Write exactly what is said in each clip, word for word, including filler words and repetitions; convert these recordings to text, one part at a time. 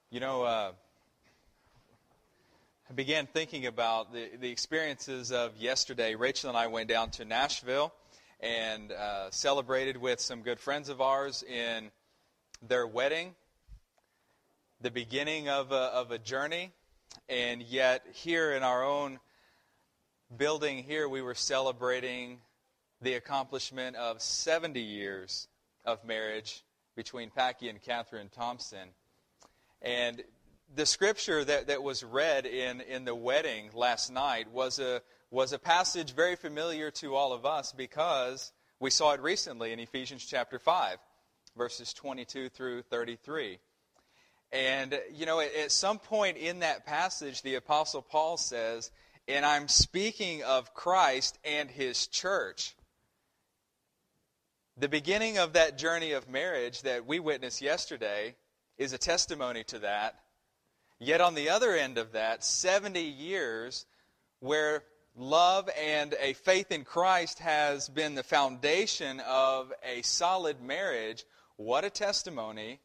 You know, uh, I began thinking about the, the experiences of yesterday. Rachel and I went down to Nashville and uh, celebrated with some good friends of ours in their wedding, the beginning of a, of a journey. And yet here in our own building here, we were celebrating the accomplishment of seventy years of marriage between Packy and Catherine Thompson. And the scripture that, that was read in, in the wedding last night was a was a passage very familiar to all of us because we saw it recently in Ephesians chapter five, verses twenty-two through thirty-three. And, you know, at, at some point in that passage, the Apostle Paul says, "And I'm speaking of Christ and His church." The beginning of that journey of marriage that we witnessed yesterday is a testimony to that. Yet on the other end of that, seventy years where love and a faith in Christ has been the foundation of a solid marriage, what a testimony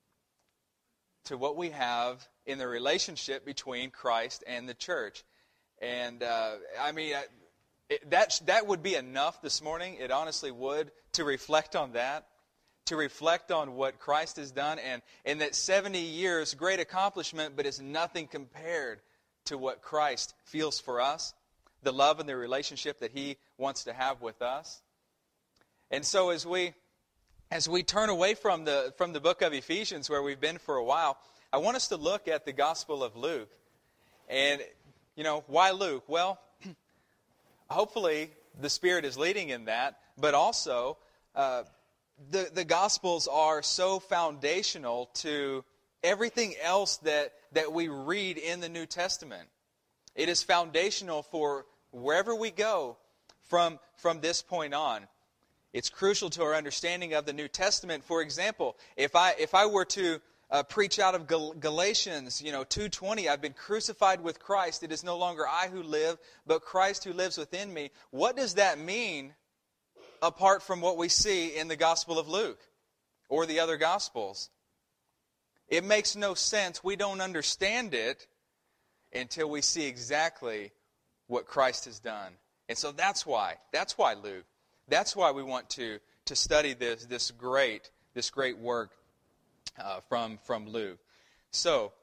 to what we have in the relationship between Christ and the church. And, uh, I mean, it, that, that would be enough this morning. It honestly would, to reflect on that. To reflect on what Christ has done, and in that seventy years, great accomplishment, but is nothing compared to what Christ feels for us, the love and the relationship that He wants to have with us. And so as we as we turn away from the from the book of Ephesians, where we've been for a while, I want us to look at the Gospel of Luke. And, you know, why Luke? Well, hopefully the Spirit is leading in that, but also uh, The, the Gospels are so foundational to everything else that, that we read in the New Testament. It is foundational for wherever we go from, from this point on. It's crucial to our understanding of the New Testament. For example, if I if I were to uh, preach out of Gal- Galatians, you know, two twenty, I've been crucified with Christ. It is no longer I who live, but Christ who lives within me. What does that mean? Apart from what we see in the Gospel of Luke or the other Gospels. It makes no sense. We don't understand it until we see exactly what Christ has done. And so that's why. That's why Luke. That's why we want to, to study this, this great, this great work uh, from, from Luke. So,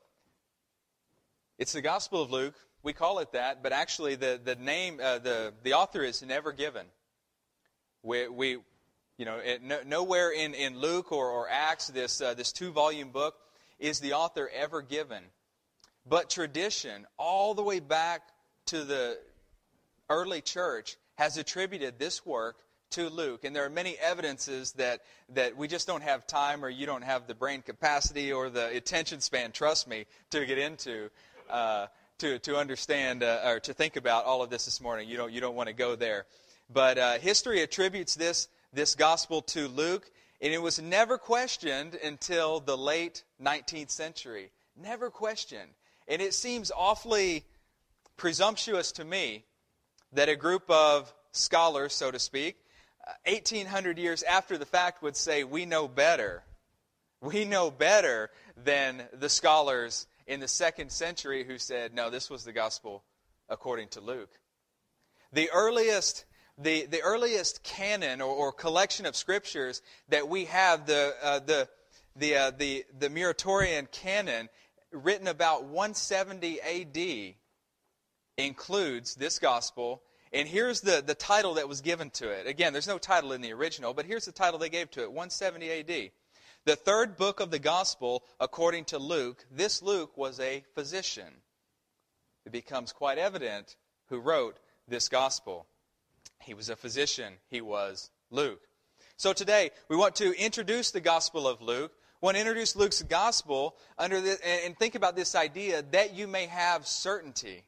it's the Gospel of Luke. We call it that, but actually the, the name, uh, the, the author is never given. We, we, you know, it, no, nowhere in, in Luke or, or Acts, this uh, this two-volume book, is the author ever given. But tradition, all the way back to the early church, has attributed this work to Luke. And there are many evidences that, that we just don't have time, or you don't have the brain capacity or the attention span, trust me, to get into, uh, to, to understand uh, or to think about all of this this morning. You don't, you don't want to go there. But uh, history attributes this, this gospel to Luke, and it was never questioned until the late nineteenth century. Never questioned. And it seems awfully presumptuous to me that a group of scholars, so to speak, eighteen hundred years after the fact would say, we know better. We know better than the scholars in the second century who said, no, this was the gospel according to Luke. The earliest... The, the earliest canon or, or collection of scriptures that we have, the uh, the the uh, the the Muratorian canon, written about one seventy A D, includes this gospel. And here's the, the title that was given to it. Again, there's no title in the original, but here's the title they gave to it, one seventy A D. The third book of the gospel, according to Luke. This Luke was a physician. It becomes quite evident who wrote this gospel. He was a physician. He was Luke. So today, we want to introduce the Gospel of Luke. We want to introduce Luke's Gospel under the, and think about this idea that you may have certainty,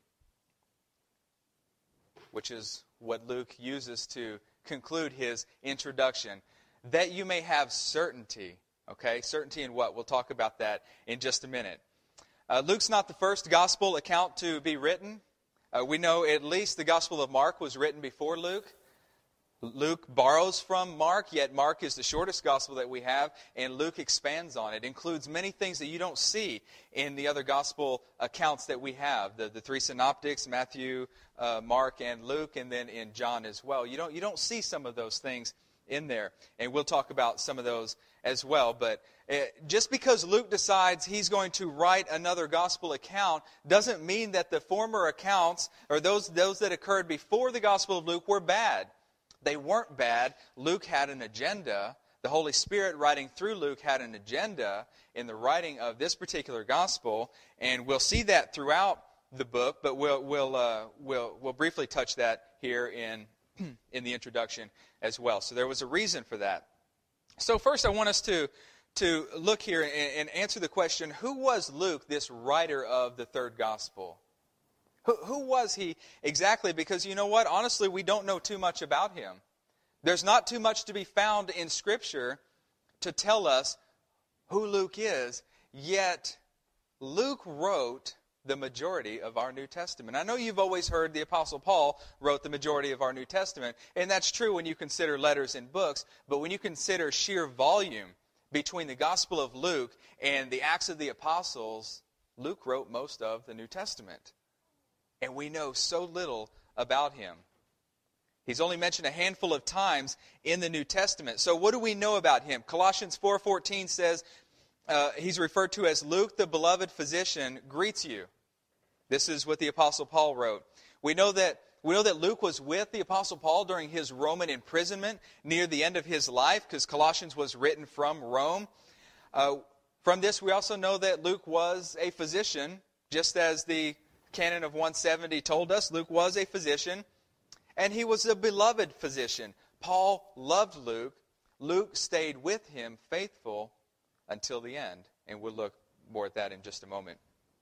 which is what Luke uses to conclude his introduction. That you may have certainty. Okay, certainty in what? We'll talk about that in just a minute. Uh, Luke's not the first Gospel account to be written. Uh, we know at least the Gospel of Mark was written before Luke. Luke borrows from Mark, yet Mark is the shortest gospel that we have, and Luke expands on it. It includes many things that you don't see in the other gospel accounts that we have. The, the three synoptics, Matthew, uh, Mark, and Luke, and then in John as well. You don't, you don't see some of those things in there. And we'll talk about some of those as well. But uh, just because Luke decides he's going to write another gospel account doesn't mean that the former accounts, or those, those that occurred before the Gospel of Luke, were bad. They weren't bad. Luke had an agenda. The Holy Spirit writing through Luke had an agenda in the writing of this particular gospel, and we'll see that throughout the book, but we'll we'll uh, we'll we'll briefly touch that here in in the introduction as well. So there was a reason for that. So first I want us to to look here and, and answer the question, who was Luke, this writer of the third gospel? Who, who was he exactly? Because you know what? Honestly, we don't know too much about him. There's not too much to be found in Scripture to tell us who Luke is, yet Luke wrote the majority of our New Testament. I know you've always heard the Apostle Paul wrote the majority of our New Testament, and that's true when you consider letters and books, but when you consider sheer volume between the Gospel of Luke and the Acts of the Apostles, Luke wrote most of the New Testament. And we know so little about him. He's only mentioned a handful of times in the New Testament. So what do we know about him? Colossians four fourteen says uh, he's referred to as Luke, the beloved physician, greets you. This is what the Apostle Paul wrote. We know that we know that Luke was with the Apostle Paul during his Roman imprisonment near the end of his life, because Colossians was written from Rome. Uh, from this, we also know that Luke was a physician, just as the Canon of one seventy told us. Luke was a physician, and he was a beloved physician. Paul loved Luke. Luke stayed with him faithful until the end, and we'll look more at that in just a moment.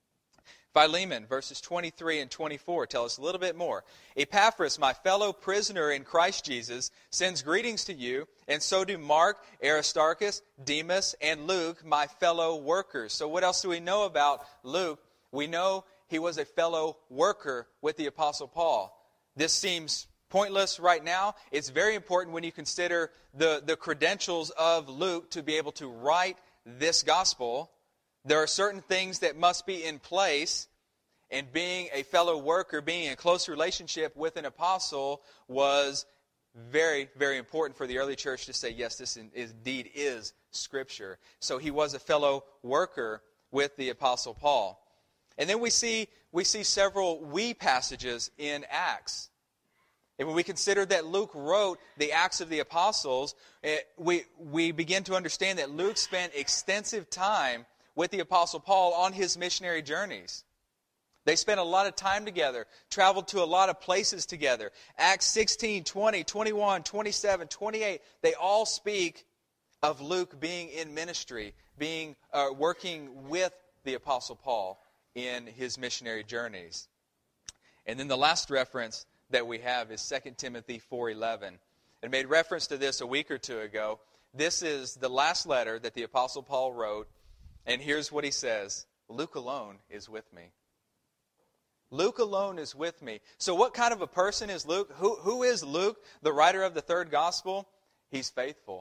Philemon, verses twenty-three and twenty-four, tell us a little bit more. Epaphras, my fellow prisoner in Christ Jesus, sends greetings to you, and so do Mark, Aristarchus, Demas, and Luke, my fellow workers. So what else do we know about Luke? We know he was a fellow worker with the Apostle Paul. This seems pointless right now. It's very important when you consider the, the credentials of Luke to be able to write this gospel. There are certain things that must be in place, and being a fellow worker, being in close relationship with an apostle was very, very important for the early church to say, yes, this indeed is Scripture. So he was a fellow worker with the Apostle Paul. And then we see we see several we passages in Acts. And when we consider that Luke wrote the Acts of the Apostles, it, we, we begin to understand that Luke spent extensive time with the Apostle Paul on his missionary journeys. They spent a lot of time together, traveled to a lot of places together. Acts sixteen, twenty, twenty-one, twenty-seven, twenty-eight, they all speak of Luke being in ministry, being uh, working with the Apostle Paul in his missionary journeys. And then the last reference that we have is Second Timothy four eleven. I made reference to this a week or two ago. This is the last letter that the Apostle Paul wrote, and here's what he says: Luke alone is with me. Luke alone is with me. So what kind of a person is Luke? Who, who is Luke, the writer of the third gospel? He's faithful.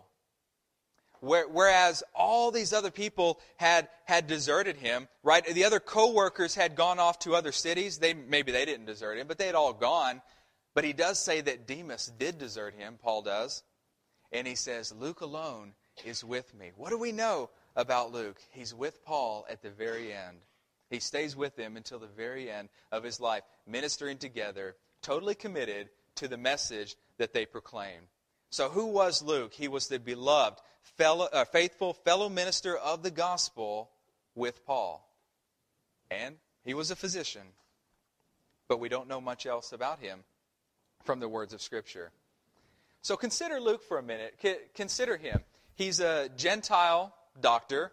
Whereas all these other people had, had deserted him, right? The other co-workers had gone off to other cities. They, maybe they didn't desert him, but they had all gone. But he does say that Demas did desert him, Paul does. And he says, Luke alone is with me. What do we know about Luke? He's with Paul at the very end. He stays with him until the very end of his life, ministering together, totally committed to the message that they proclaimed. So who was Luke? He was the beloved, fellow, uh, faithful fellow minister of the gospel with Paul. And he was a physician. But we don't know much else about him from the words of Scripture. So consider Luke for a minute. C- consider him. He's a Gentile doctor.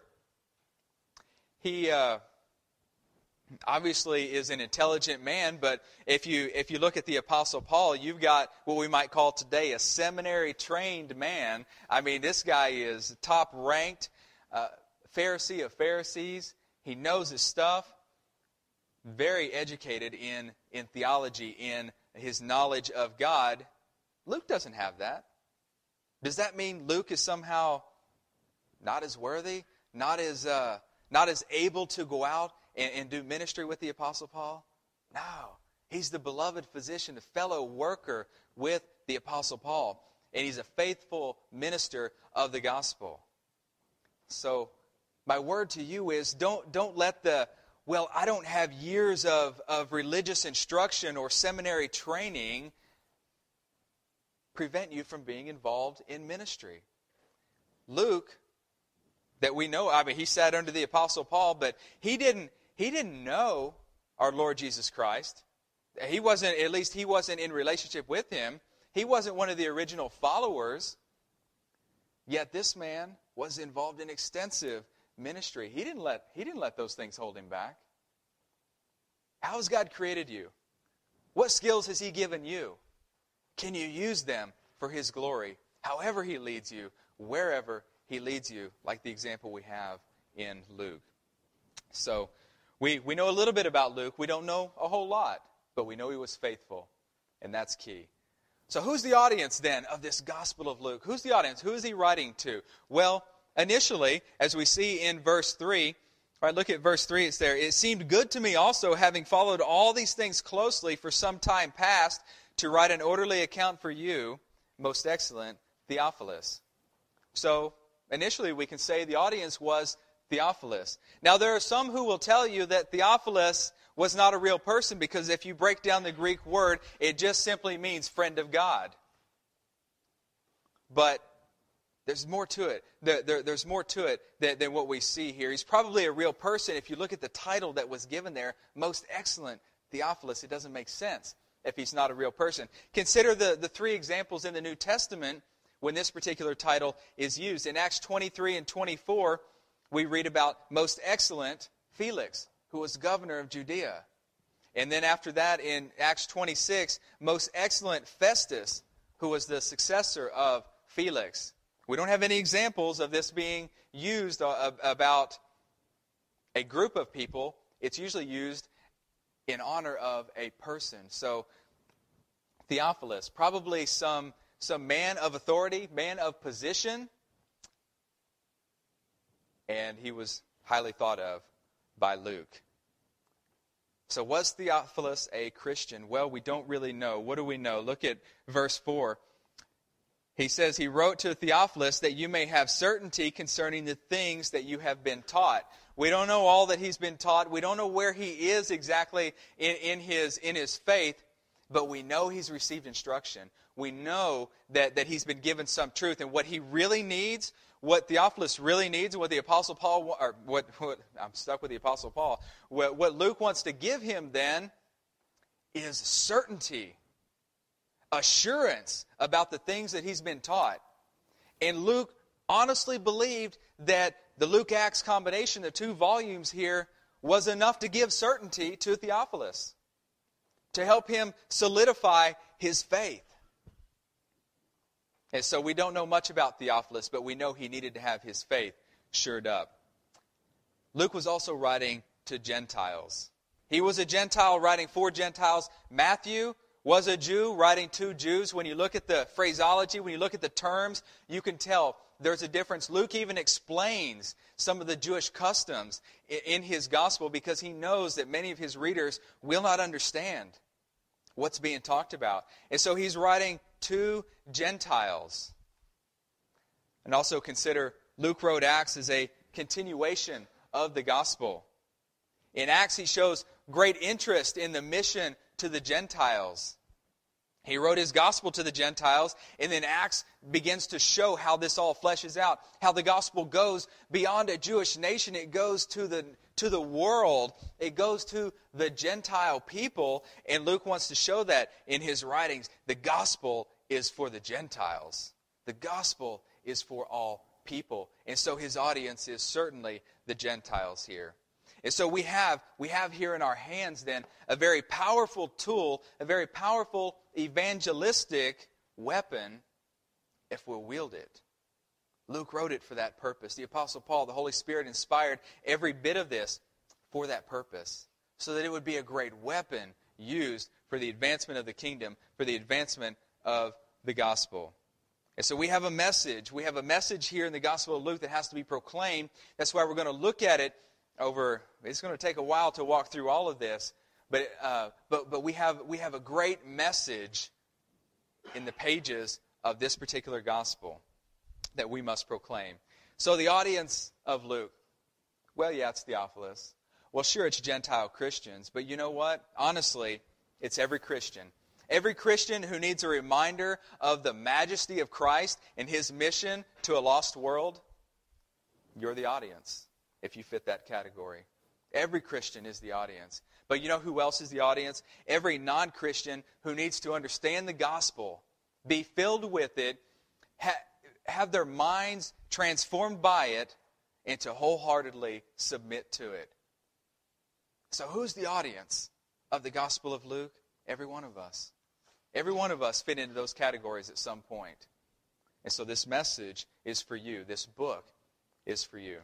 He uh, obviously is an intelligent man, but if you if you look at the Apostle Paul, you've got what we might call today a seminary-trained man. I mean, this guy is top-ranked, uh, Pharisee of Pharisees. He knows his stuff. Very educated in, in theology, in his knowledge of God. Luke doesn't have that. Does that mean Luke is somehow not as worthy, not as uh, not as able to go out and, and do ministry with the Apostle Paul? No. He's the beloved physician, the fellow worker with the Apostle Paul. And he's a faithful minister of the gospel. So my word to you is don't, don't let the, well, I don't have years of, of religious instruction or seminary training prevent you from being involved in ministry. Luke, that we know, I mean, he sat under the Apostle Paul, but he didn't, he didn't know our Lord Jesus Christ. He wasn't, at least he wasn't in relationship with him. He wasn't one of the original followers. Yet this man was involved in extensive ministry. He didn't let, he didn't let those things hold him back. How has God created you? What skills has He given you? Can you use them for His glory? However He leads you, wherever He leads you, like the example we have in Luke. So, we, we know a little bit about Luke. We don't know a whole lot, but we know he was faithful, and that's key. So who's the audience then of this Gospel of Luke? Who's the audience? Who is he writing to? Well, initially, as we see in verse three, all right, look at verse three, it's there. It seemed good to me also, having followed all these things closely for some time past, to write an orderly account for you, most excellent Theophilus. So, initially we can say the audience was Theophilus. Now, there are some who will tell you that Theophilus was not a real person, because if you break down the Greek word, it just simply means friend of God. But there's more to it. There, there, there's more to it than, than what we see here. He's probably a real person. If you look at the title that was given there, most excellent Theophilus, it doesn't make sense if he's not a real person. Consider the, the three examples in the New Testament when this particular title is used. In Acts twenty-three and twenty-four, we read about most excellent Felix, who was governor of Judea. And then after that, in Acts twenty-six, most excellent Festus, who was the successor of Felix. We don't have any examples of this being used about a group of people. It's usually used in honor of a person. So, Theophilus, probably some, some man of authority, man of position, and he was highly thought of by Luke. So was Theophilus a Christian? Well, we don't really know. What do we know? Look at verse four. He says, he wrote to Theophilus that you may have certainty concerning the things that you have been taught. We don't know all that he's been taught. We don't know where he is exactly in, in, his, in his faith, but we know he's received instruction. We know that, that he's been given some truth, and what he really needs, what Theophilus really needs, and what the Apostle Paul, or what, what I'm stuck with the Apostle Paul, what, what Luke wants to give him then is certainty, assurance about the things that he's been taught. And Luke honestly believed that the Luke-Acts combination, the two volumes here, was enough to give certainty to Theophilus, to help him solidify his faith. And so we don't know much about Theophilus, but we know he needed to have his faith shored up. Luke was also writing to Gentiles. He was a Gentile writing for Gentiles. Matthew was a Jew writing to Jews. When you look at the phraseology, when you look at the terms, you can tell there's a difference. Luke even explains some of the Jewish customs in his gospel because he knows that many of his readers will not understand what's being talked about. And so he's writing to Gentiles. And also consider Luke wrote Acts as a continuation of the gospel. In Acts, he shows great interest in the mission to the Gentiles. He wrote his gospel to the Gentiles, and then Acts begins to show how this all fleshes out, how the gospel goes beyond a Jewish nation. It goes to the, to the world. It goes to the Gentile people, and Luke wants to show that in his writings. The gospel is for the Gentiles. The gospel is for all people. And so his audience is certainly the Gentiles here. And so we have, we have here in our hands then a very powerful tool, a very powerful evangelistic weapon if we'll wield it. Luke wrote it for that purpose. The Apostle Paul, the Holy Spirit inspired every bit of this for that purpose, so that it would be a great weapon used for the advancement of the kingdom, for the advancement of the gospel. And so we have a message. We have a message here in the Gospel of Luke that has to be proclaimed. That's why we're going to look at it over, it's going to take a while to walk through all of this. But uh, but but we have we have a great message in the pages of this particular gospel that we must proclaim. So the audience of Luke, well, yeah, it's Theophilus. Well, sure, it's Gentile Christians. But you know what? Honestly, it's every Christian. Every Christian who needs a reminder of the majesty of Christ and His mission to a lost world, you're the audience, if you fit that category. Every Christian is the audience. But you know who else is the audience? Every non-Christian who needs to understand the gospel, be filled with it, ha- have their minds transformed by it, and to wholeheartedly submit to it. So who's the audience of the Gospel of Luke? Every one of us. Every one of us fit into those categories at some point. And so this message is for you. This book is for you.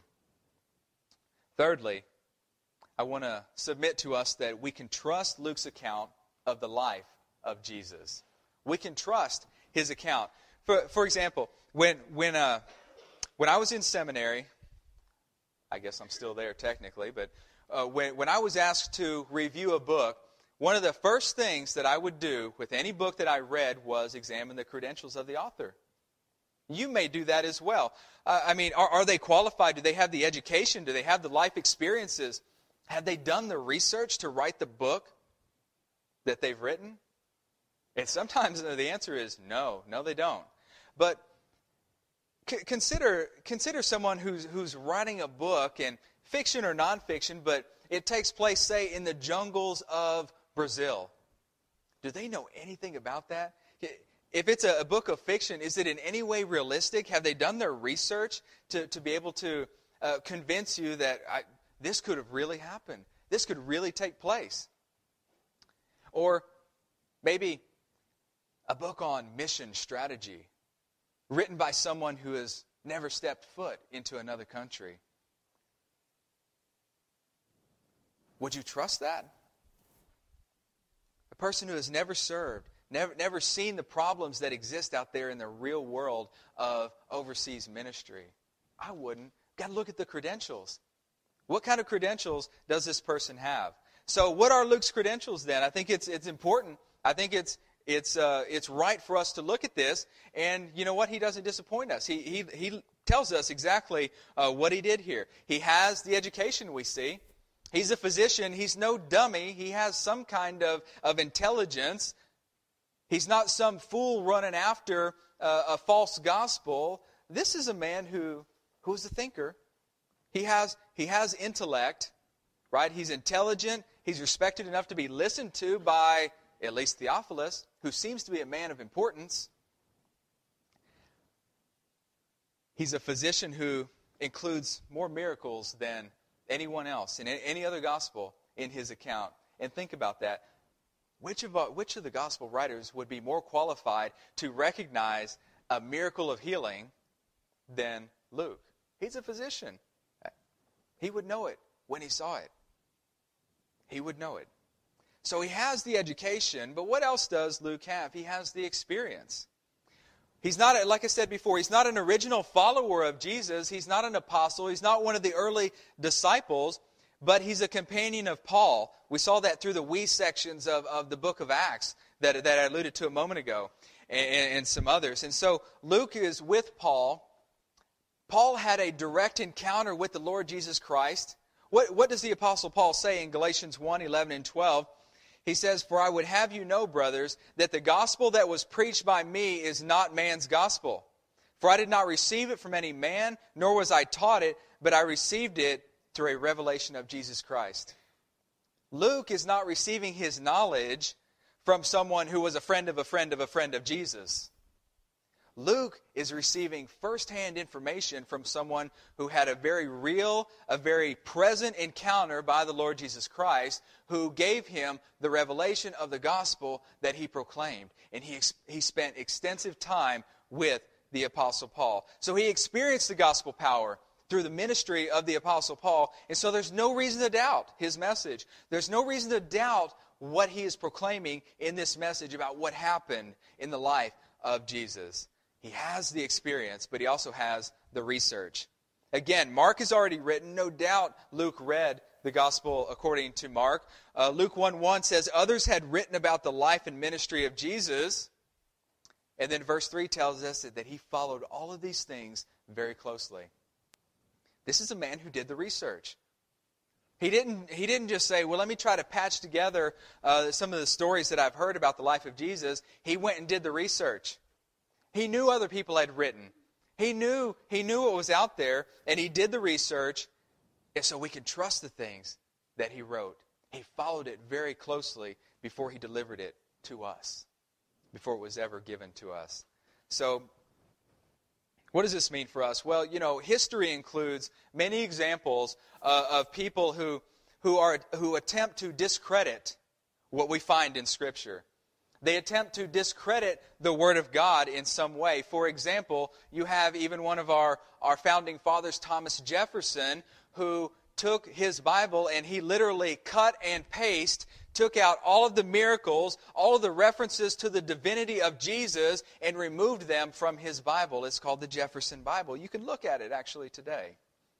Thirdly, I want to submit to us that we can trust Luke's account of the life of Jesus. We can trust his account. For for example, when when uh, when I was in seminary, I guess I'm still there technically, but uh, when when I was asked to review a book, one of the first things that I would do with any book that I read was examine the credentials of the author. You may do that as well. Uh, I mean, are, are they qualified? Do they have the education? Do they have the life experiences? Have they done the research to write the book that they've written? And sometimes the answer is no. No, they don't. But c- consider consider someone who's who's writing a book, and fiction or nonfiction, but it takes place, say, in the jungles of Brazil. Do they know anything about that? If it's a, a book of fiction, is it in any way realistic? Have they done their research to, to be able to uh, convince you that I, this could have really happened? This could really take place? Or maybe a book on mission strategy written by someone who has never stepped foot into another country. Would you trust that? A person who has never served, never, never seen the problems that exist out there in the real world of overseas ministry. I wouldn't. Got to look at the credentials. What kind of credentials does this person have? So what are Luke's credentials then? I think it's it's important. I think it's it's uh, it's right for us to look at this. And you know what? He doesn't disappoint us. He he he tells us exactly uh, what he did here. He has the education we see. He's a physician. He's no dummy. He has some kind of, of intelligence. He's not some fool running after uh, a false gospel. This is a man who who's a thinker. He has he has intellect, right? He's intelligent. He's respected enough to be listened to by at least Theophilus, who seems to be a man of importance. He's a physician who includes more miracles than anyone else in any other gospel in his account. And think about that. Which of which of the gospel writers would be more qualified to recognize a miracle of healing than Luke? He's a physician. He would know it when he saw it. He would know it. So he has the education, but what else does Luke have? He has the experience. He's not, like I said before, he's not an original follower of Jesus. He's not an apostle. He's not one of the early disciples, but he's a companion of Paul. We saw that through the we sections of, of the book of Acts that, that I alluded to a moment ago, and, and some others. And so Luke is with Paul. Paul had a direct encounter with the Lord Jesus Christ. What, what does the Apostle Paul say in Galatians one, eleven, and twelve? He says, "For I would have you know, brothers, that the gospel that was preached by me is not man's gospel. For I did not receive it from any man, nor was I taught it, but I received it through a revelation of Jesus Christ." Luke is not receiving his knowledge from someone who was a friend of a friend of a friend of Jesus. Luke is receiving firsthand information from someone who had a very real, a very present encounter by the Lord Jesus Christ, who gave him the revelation of the gospel that he proclaimed. And he, he spent extensive time with the Apostle Paul. So he experienced the gospel power through the ministry of the Apostle Paul. And so there's no reason to doubt his message. There's no reason to doubt what he is proclaiming in this message about what happened in the life of Jesus. He has the experience, but he also has the research. Again, Mark has already written. No doubt Luke read the gospel according to Mark. Uh, Luke one one says, others had written about the life and ministry of Jesus. And then verse three tells us that he followed all of these things very closely. This is a man who did the research. He didn't, he didn't just say, well, let me try to patch together uh, some of the stories that I've heard about the life of Jesus. He went and did the research. He knew other people had written. He knew, he knew what was out there, and he did the research, and so we can trust the things that he wrote. He followed it very closely before he delivered it to us, before it was ever given to us. So, what does this mean for us? Well, you know, history includes many examples uh, of people who who are who attempt to discredit what we find in Scripture. They attempt to discredit the Word of God in some way. For example, you have even one of our, our founding fathers, Thomas Jefferson, who took his Bible and he literally cut and paste, took out all of the miracles, all of the references to the divinity of Jesus, and removed them from his Bible. It's called the Jefferson Bible. You can look at it actually today.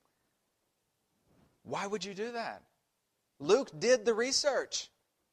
Why would you do that? Luke did the research.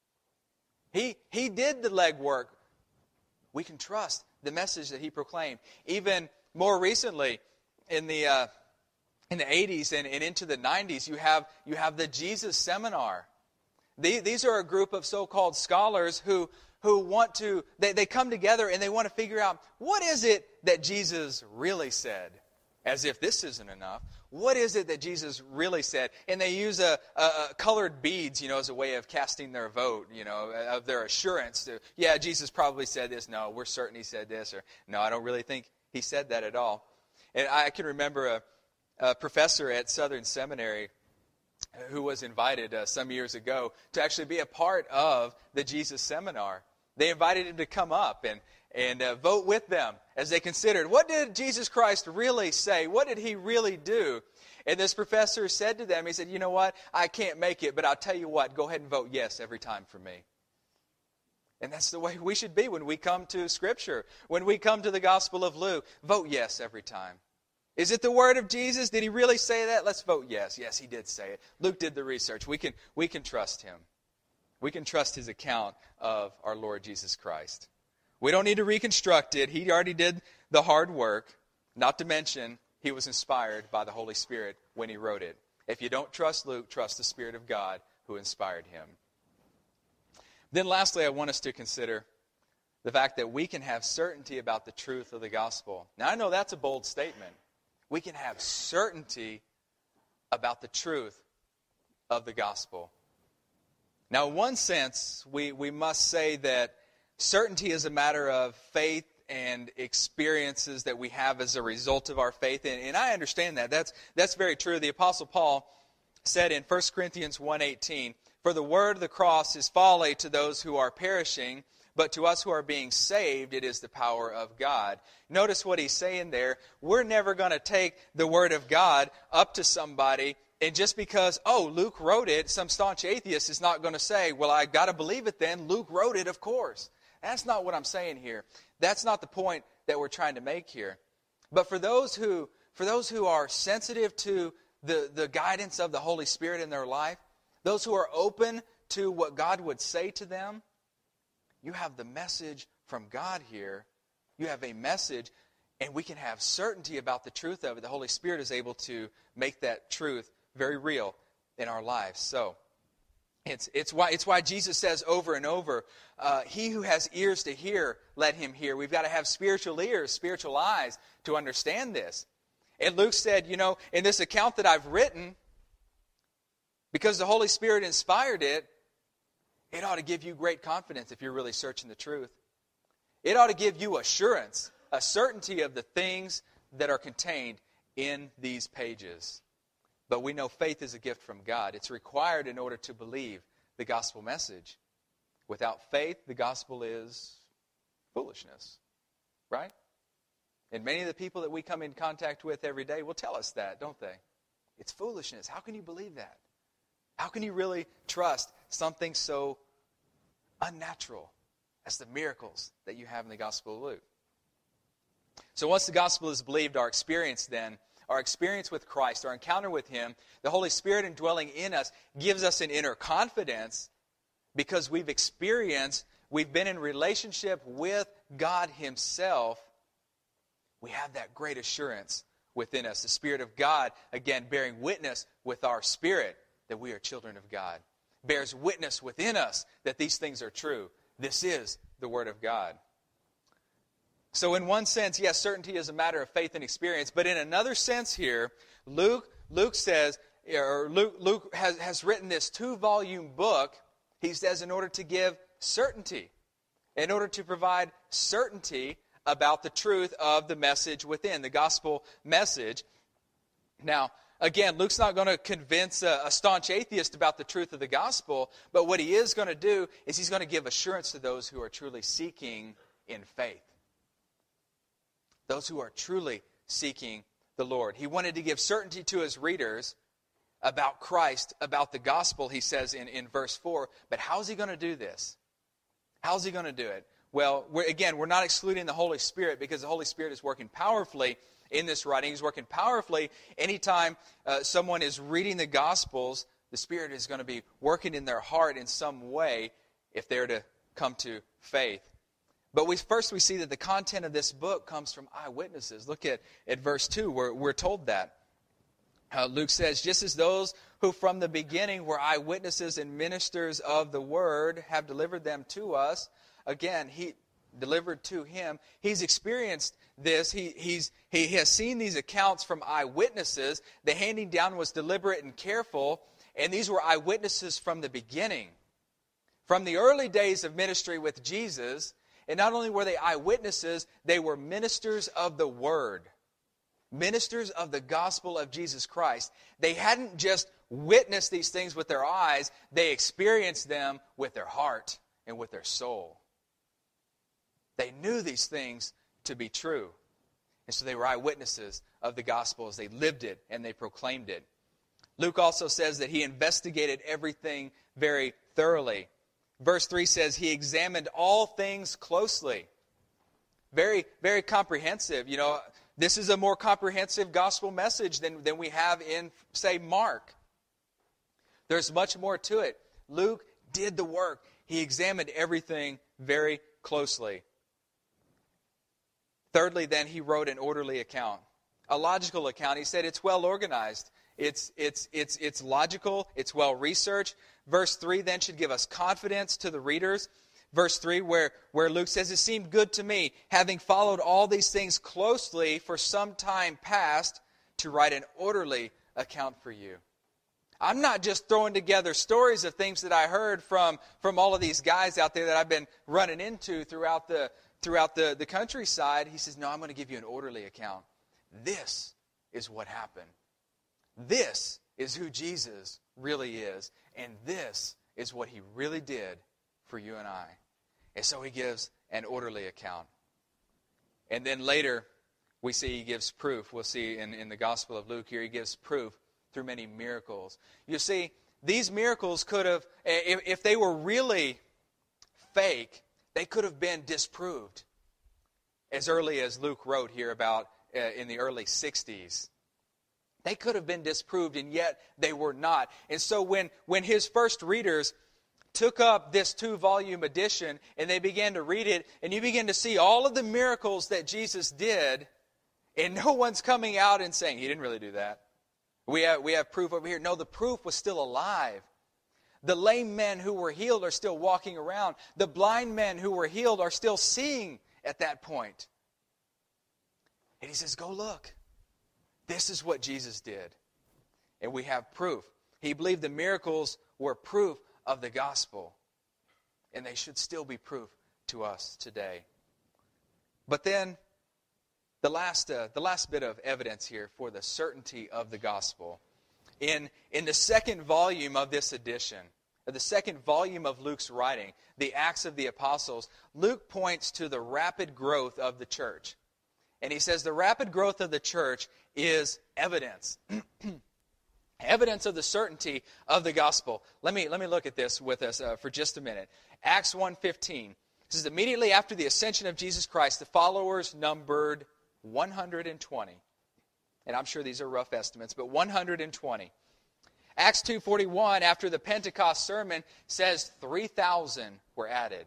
He, he did the legwork. We can trust the message that he proclaimed. Even more recently, in the uh, in the eighties and, and into the nineties, you have you have the Jesus Seminar. The, these are a group of so-called scholars who who want to they, they come together and they want to figure out, what is it that Jesus really said? As if this isn't enough. What is it that Jesus really said? And they use a, a, a colored beads, you know, as a way of casting their vote, you know, of their assurance. To, yeah, Jesus probably said this. No, we're certain he said this. Or, no, I don't really think he said that at all. And I can remember a, a professor at Southern Seminary who was invited uh, some years ago to actually be a part of the Jesus Seminar. They invited him to come up and and uh, vote with them as they considered, what did Jesus Christ really say? What did he really do? And this professor said to them, he said, you know what, I can't make it, but I'll tell you what, go ahead and vote yes every time for me. And that's the way we should be when we come to Scripture. When we come to the Gospel of Luke, vote yes every time. Is it the word of Jesus? Did he really say that? Let's vote yes. Yes, he did say it. Luke did the research. We can, we can trust him. We can trust his account of our Lord Jesus Christ. We don't need to reconstruct it. He already did the hard work. Not to mention, he was inspired by the Holy Spirit when he wrote it. If you don't trust Luke, trust the Spirit of God who inspired him. Then lastly, I want us to consider the fact that we can have certainty about the truth of the gospel. Now, I know that's a bold statement. We can have certainty about the truth of the gospel. Now, in one sense, we, we must say that certainty is a matter of faith and experiences that we have as a result of our faith. And, and I understand that. That's, that's very true. The Apostle Paul said in First Corinthians one eighteen, for the word of the cross is folly to those who are perishing, but to us who are being saved, it is the power of God. Notice what he's saying there. We're never going to take the word of God up to somebody, and just because, oh, Luke wrote it, some staunch atheist is not going to say, well, I got to believe it then. Luke wrote it, of course. That's not what I'm saying here. That's not the point that we're trying to make here. But for those who for those who are sensitive to the, the guidance of the Holy Spirit in their life, those who are open to what God would say to them, you have the message from God here. You have a message, and we can have certainty about the truth of it. The Holy Spirit is able to make that truth very real in our lives. So, It's, it's, why, it's why Jesus says over and over, uh, he who has ears to hear, let him hear. We've got to have spiritual ears, spiritual eyes to understand this. And Luke said, you know, in this account that I've written, because the Holy Spirit inspired it, it ought to give you great confidence if you're really searching the truth. It ought to give you assurance, a certainty of the things that are contained in these pages. But we know faith is a gift from God. It's required in order to believe the gospel message. Without faith, the gospel is foolishness, right? And many of the people that we come in contact with every day will tell us that, don't they? It's foolishness. How can you believe that? How can you really trust something so unnatural as the miracles that you have in the Gospel of Luke? So once the gospel is believed, our experience then, our experience with Christ, our encounter with Him, the Holy Spirit indwelling in us gives us an inner confidence because we've experienced, we've been in relationship with God Himself. We have that great assurance within us. The Spirit of God, again, bearing witness with our spirit that we are children of God. Bears witness within us that these things are true. This is the Word of God. So in one sense, yes, certainty is a matter of faith and experience. But in another sense here, Luke Luke says, or Luke, Luke has, has written this two-volume book, he says, in order to give certainty, in order to provide certainty about the truth of the message within, the gospel message. Now, again, Luke's not going to convince a, a staunch atheist about the truth of the gospel, but what he is going to do is he's going to give assurance to those who are truly seeking in faith. Those who are truly seeking the Lord. He wanted to give certainty to his readers about Christ, about the gospel, he says in, in verse four. But how's he going to do this? How's he going to do it? Well, we're, again, we're not excluding the Holy Spirit because the Holy Spirit is working powerfully in this writing. He's working powerfully anytime uh, someone is reading the Gospels. The Spirit is going to be working in their heart in some way if they're to come to faith. But we first we see that the content of this book comes from eyewitnesses. Look at, at verse two, where we're told that. Uh, Luke says, just as those who from the beginning were eyewitnesses and ministers of the word have delivered them to us. Again, he delivered to him. He's experienced this. He, he's, he has seen these accounts from eyewitnesses. The handing down was deliberate and careful. And these were eyewitnesses from the beginning. From the early days of ministry with Jesus. And not only were they eyewitnesses, they were ministers of the word. Ministers of the gospel of Jesus Christ. They hadn't just witnessed these things with their eyes. They experienced them with their heart and with their soul. They knew these things to be true. And so they were eyewitnesses of the gospel as they lived it and they proclaimed it. Luke also says that he investigated everything very thoroughly. Verse three says he examined all things closely. Very, very comprehensive. You know, this is a more comprehensive gospel message than, than we have in, say, Mark. There's much more to it. Luke did the work. He examined everything very closely. Thirdly, then, he wrote an orderly account. A logical account. He said it's well organized. It's, it's, it's, it's logical. It's well researched. Verse three then should give us confidence to the readers. Verse three where, where Luke says, it seemed good to me, having followed all these things closely for some time past, to write an orderly account for you. I'm not just throwing together stories of things that I heard from, from all of these guys out there that I've been running into throughout the throughout the, the countryside. He says, no, I'm going to give you an orderly account. This is what happened. This is who Jesus really is. And this is what he really did for you and I. And so he gives an orderly account. And then later, we see he gives proof. We'll see in, in the Gospel of Luke here, he gives proof through many miracles. You see, these miracles could have, if, if they were really fake, they could have been disproved as early as Luke wrote here about uh, in the early sixties. They could have been disproved, and yet they were not. And so when, when his first readers took up this two-volume edition and they began to read it, and you begin to see all of the miracles that Jesus did, and no one's coming out and saying, he didn't really do that. We have, we have proof over here. No, the proof was still alive. The lame men who were healed are still walking around. The blind men who were healed are still seeing at that point. And he says, go look. This is what Jesus did. And we have proof. He believed the miracles were proof of the gospel. And they should still be proof to us today. But then, the last, uh, the last bit of evidence here for the certainty of the gospel. In, in the second volume of this edition, the second volume of Luke's writing, the Acts of the Apostles, Luke points to the rapid growth of the church. And he says the rapid growth of the church is evidence. Evidence of the certainty of the gospel. Let me, let me look at this with us uh, for just a minute. Acts one fifteen. This is immediately after the ascension of Jesus Christ, the followers numbered one hundred twenty. And I'm sure these are rough estimates, but one hundred twenty. Acts two forty-one, after the Pentecost sermon, says three thousand were added.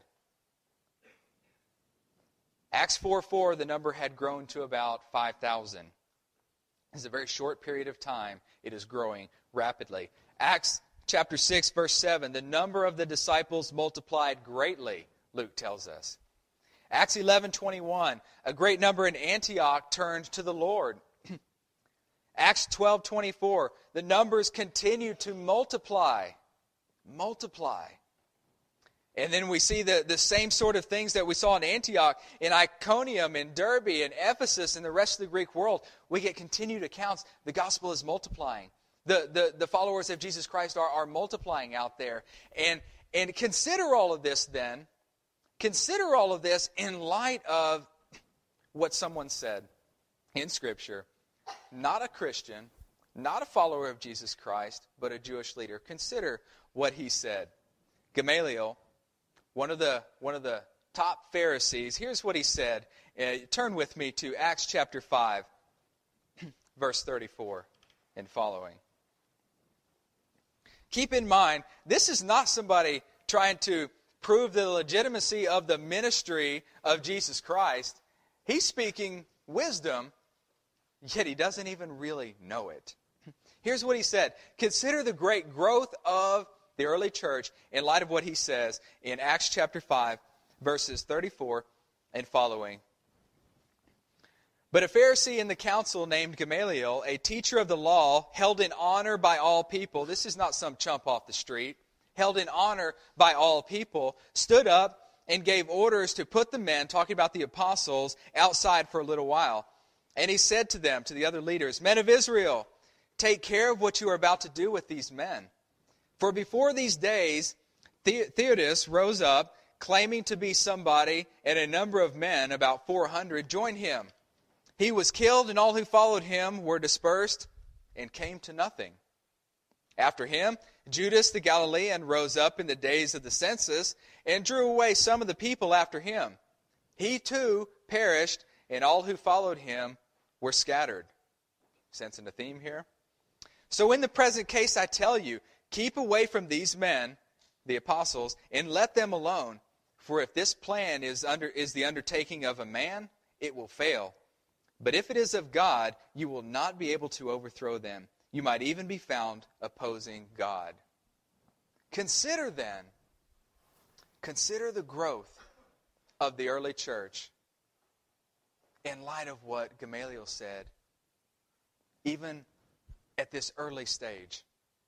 Acts four four, the number had grown to about five thousand. It's a very short period of time. It is growing rapidly. Acts chapter six, verse seven, the number of the disciples multiplied greatly, Luke tells us. Acts eleven twenty-one, a great number in Antioch turned to the Lord. Acts twelve twenty-four, the numbers continue to multiply. Multiply. And then we see the, the same sort of things that we saw in Antioch, in Iconium, in Derbe, in Ephesus, and the rest of the Greek world. We get continued accounts. The gospel is multiplying. The, the, the followers of Jesus Christ are, are multiplying out there. And, and consider all of this then. Consider all of this in light of what someone said in Scripture. Not a Christian, not a follower of Jesus Christ, but a Jewish leader. Consider what he said. Gamaliel, one of the one of the top Pharisees, here's what he said. Uh, turn with me to Acts chapter five, verse thirty-four and following. Keep in mind, this is not somebody trying to prove the legitimacy of the ministry of Jesus Christ. He's speaking wisdom, yet he doesn't even really know it. Here's what he said. Consider the great growth of the early church in light of what he says in Acts chapter five, verses thirty-four and following. But a Pharisee in the council named Gamaliel, a teacher of the law, held in honor by all people. This is not some chump off the street. Held in honor by all people, stood up and gave orders to put the men, talking about the apostles, outside for a little while. And he said to them, to the other leaders, Men of Israel, take care of what you are about to do with these men. For before these days, the- Theudas rose up, claiming to be somebody, and a number of men, about four hundred, joined him. He was killed, and all who followed him were dispersed and came to nothing. After him, Judas the Galilean rose up in the days of the census and drew away some of the people after him. He too perished, and all who followed him were scattered. Sensing a theme here? So in the present case, I tell you, keep away from these men, the apostles, and let them alone. For if this plan is under is the undertaking of a man, it will fail. But if it is of God, you will not be able to overthrow them. You might even be found opposing God. Consider then, consider the growth of the early church in light of what Gamaliel said, even at this early stage.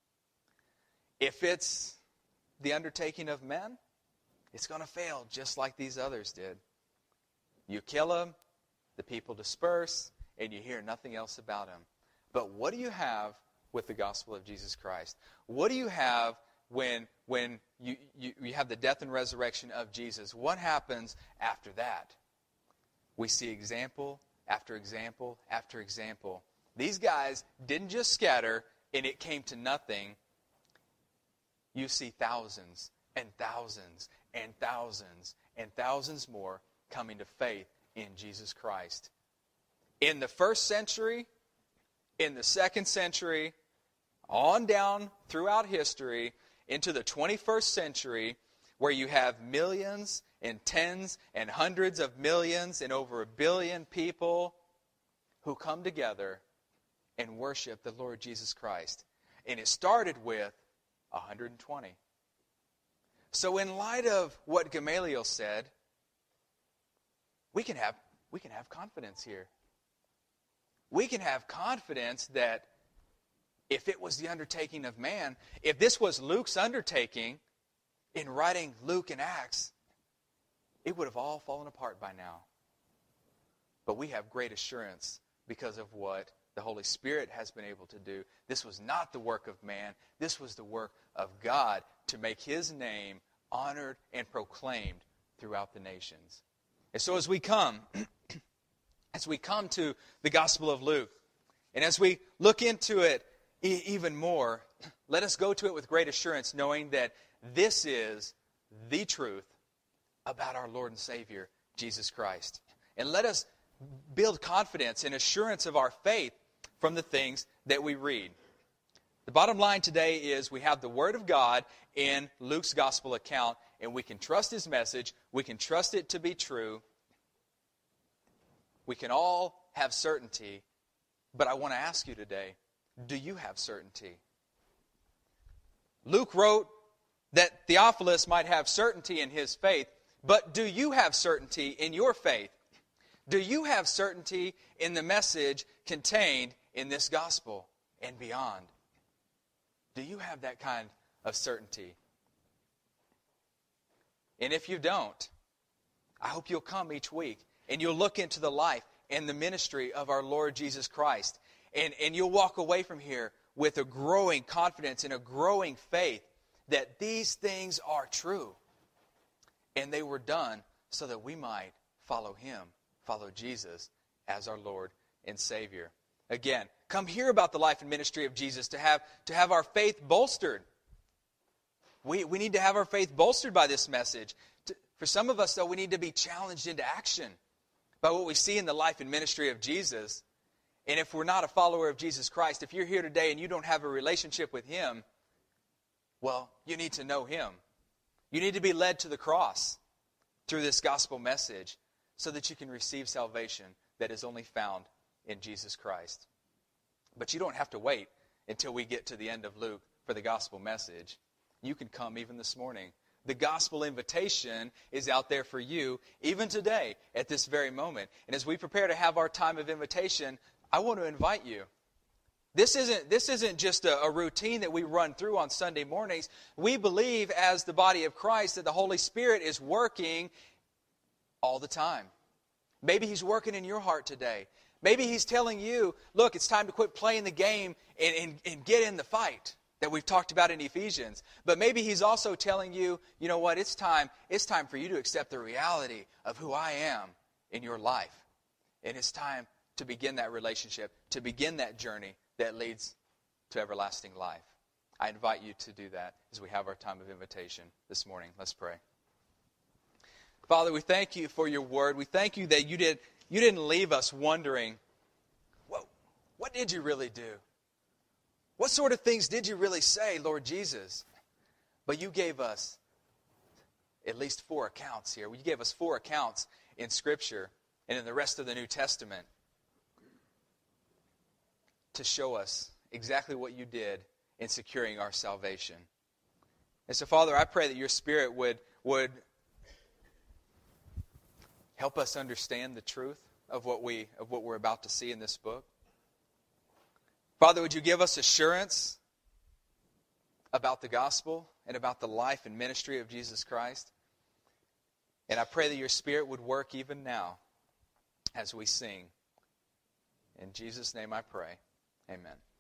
If it's the undertaking of men, it's going to fail just like these others did. You kill them, the people disperse, and you hear nothing else about them. But what do you have with the gospel of Jesus Christ? What do you have when, when you, you, you have the death and resurrection of Jesus? What happens after that? We see example after example after example. These guys didn't just scatter and it came to nothing. You see thousands and thousands and thousands and thousands more coming to faith in Jesus Christ. In the first century, in the second century, on down throughout history, into the twenty-first century, where you have millions and tens and hundreds of millions and over a billion people who come together and worship the Lord Jesus Christ. And it started with one hundred twenty. So in light of what Gamaliel said, we can have we can have confidence here. We can have confidence that if it was the undertaking of man, if this was Luke's undertaking in writing Luke and Acts, it would have all fallen apart by now. But we have great assurance because of what the Holy Spirit has been able to do. This was not the work of man. This was the work of God to make His name honored and proclaimed throughout the nations. And so as we come, as we come to the Gospel of Luke, and as we look into it e- even more, let us go to it with great assurance, knowing that this is the truth about our Lord and Savior, Jesus Christ. And let us build confidence and assurance of our faith from the things that we read. The bottom line today is we have the Word of God in Luke's gospel account, and we can trust his message. We can trust it to be true. We can all have certainty, but I want to ask you today, do you have certainty? Luke wrote that Theophilus might have certainty in his faith, but do you have certainty in your faith? Do you have certainty in the message contained in this gospel and beyond? Do you have that kind of certainty? And if you don't, I hope you'll come each week and you'll look into the life and the ministry of our Lord Jesus Christ. And, and you'll walk away from here with a growing confidence and a growing faith that these things are true. And they were done so that we might follow Him, follow Jesus as our Lord and Savior. Again, come hear about the life and ministry of Jesus to have, to have our faith bolstered. We, we need to have our faith bolstered by this message. To, for some of us, though, we need to be challenged into action by what we see in the life and ministry of Jesus. And if we're not a follower of Jesus Christ, if you're here today and you don't have a relationship with Him, well, you need to know Him. You need to be led to the cross through this gospel message so that you can receive salvation that is only found in Jesus Christ. But you don't have to wait until we get to the end of Luke for the gospel message. You can come even this morning. The gospel invitation is out there for you even today at this very moment. And as we prepare to have our time of invitation, I want to invite you. This isn't, this isn't just a, a routine that we run through on Sunday mornings. We believe as the body of Christ that the Holy Spirit is working all the time. Maybe He's working in your heart today. Maybe He's telling you, look, it's time to quit playing the game and, and, and get in the fight that we've talked about in Ephesians. But maybe He's also telling you, you know what, it's time, it's time for you to accept the reality of who I am in your life. And it's time to begin that relationship, to begin that journey that leads to everlasting life. I invite you to do that as we have our time of invitation this morning. Let's pray. Father, we thank You for Your word. We thank You that You did You didn't leave us wondering, what, what did You really do? What sort of things did You really say, Lord Jesus? But You gave us at least four accounts here. You gave us four accounts in Scripture and in the rest of the New Testament to show us exactly what You did in securing our salvation. And so, Father, I pray that Your Spirit would, would help us understand the truth of what we of what we're about to see in this book. Father, would You give us assurance about the gospel and about the life and ministry of Jesus Christ? And I pray that Your Spirit would work even now as we sing. In Jesus' name I pray. Amen.